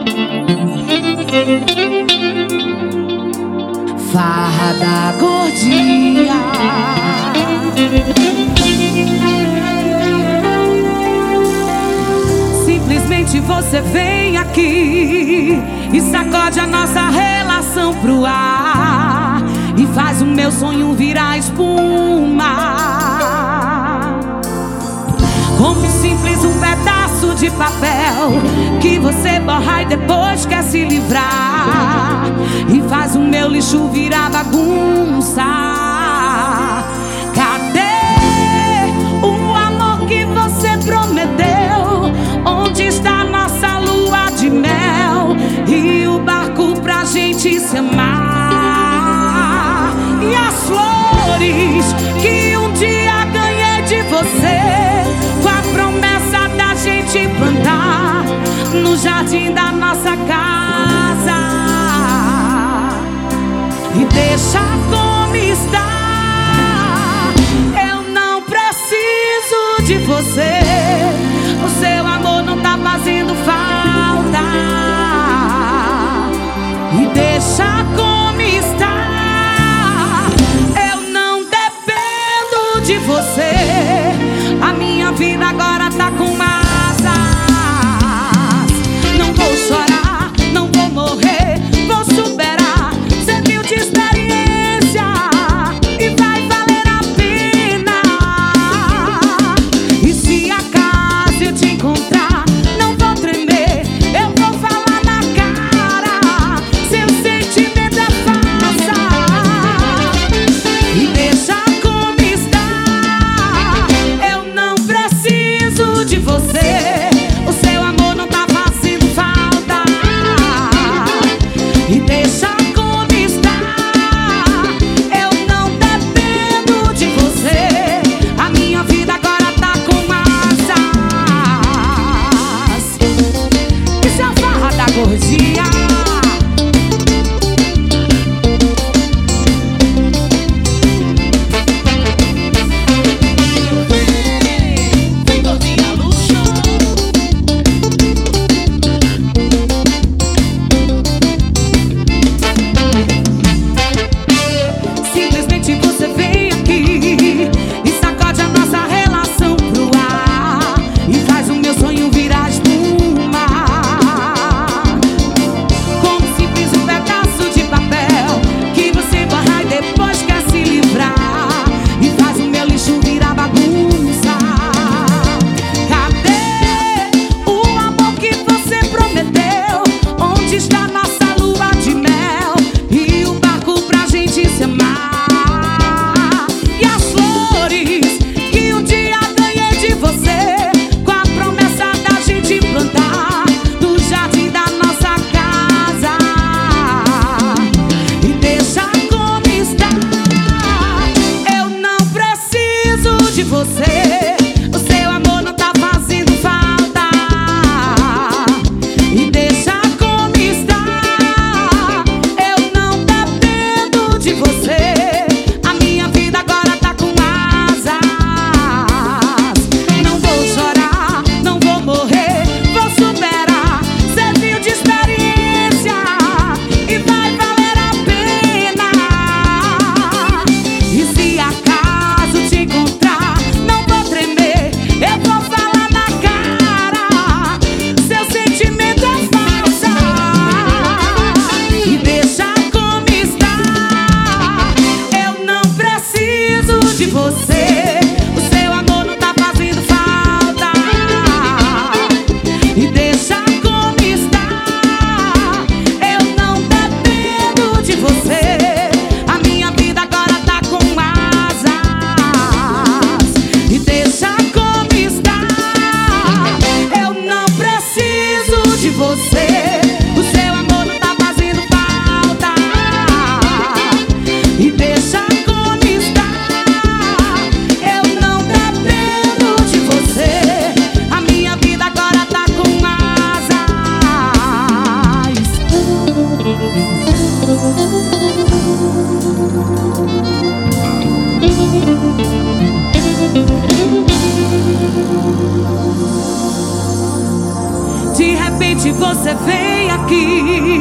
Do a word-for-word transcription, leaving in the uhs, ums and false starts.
Farra da Gordinha. Simplesmente você vem aqui e sacode a nossa relação pro ar e faz o meu sonho virar espuma. Como simples um pedaço de papel que você borra e depois quer se livrar e faz o meu lixo virar bagunça. Cadê o amor que você prometeu? Onde está nossa lua de mel e o barco pra gente se amar? E as flores que um dia ganhei de você, com a promessa da gente plantar no jardim da nossa casa. E deixa como está. Eu não preciso de você, o seu amor não tá fazendo falta. E deixa como está. Eu não dependo de você, a minha vida agora tá com asas. Não vou chorar, não vou morrer, vou superar. Cê viu de experiência e vai valer a pena. E se acaso eu te encontrar, não vou tremer, eu vou falar na cara. Seu sentimento é falsa. E deixa como está. Eu não preciso de você, o seu amor não tá fazendo falta. E deixa como está. Eu não dependo de você, a minha vida agora tá com asas. Isso é a farra da Gordinha. Vem gordinha no chão. Simplesmente você vem aqui e sacode a nossa relação pro ar e faz o meu sonho virar espuma. Como simples um pedaço de papel que você borra e depois quer se livrar e faz o meu lixo virar bagunça. Cadê o amor que você prometeu? Onde está nossa lua de mel e o barco pra gente se amar? E as flores que um dia ganhei de você, com a promessa da gente plantar no jardim da nossa casa. E deixa como está. Eu não preciso de você, o seu amor não tá fazendo falta. E deixa como está. Eu não dependo de você, a minha vida agora tá com asas. Não vou chorar, não vou morrer, vou superar. Cê viu de experiência e vai valer a pena. E se acaso te encontrar, não vou tremer, eu vou falar na cara. Seu sentimento é falsa. E deixa como está. Eu não preciso de você, o seu amor não tá fazendo falta. E deixa como está. Eu não dependo de você, a minha vida agora tá com asas. E deixa como está. Eu não preciso de você, o seu amor não tá fazendo falta. E deixa como está. Eu não dependo de você, a minha vida agora tá com asas. De repente você vem aqui aqui.